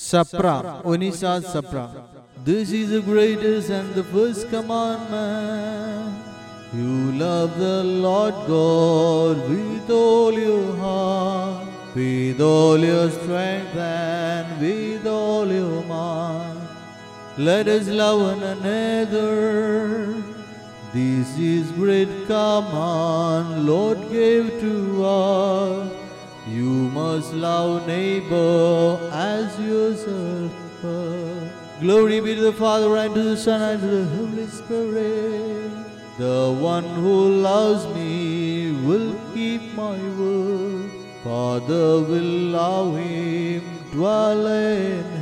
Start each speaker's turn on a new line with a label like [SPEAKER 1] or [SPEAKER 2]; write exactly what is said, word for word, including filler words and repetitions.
[SPEAKER 1] Sapra, Onisa Sapra. This is the greatest and the first commandment. You love the Lord God with all your heart, with all your strength and with all your mind. Let us love one another. This is great command Lord gave to us. You must love neighbor as yourself. Glory be to the Father, and to the Son, and to the Holy Spirit. The one who loves me will keep my word. Father will love him, dwell in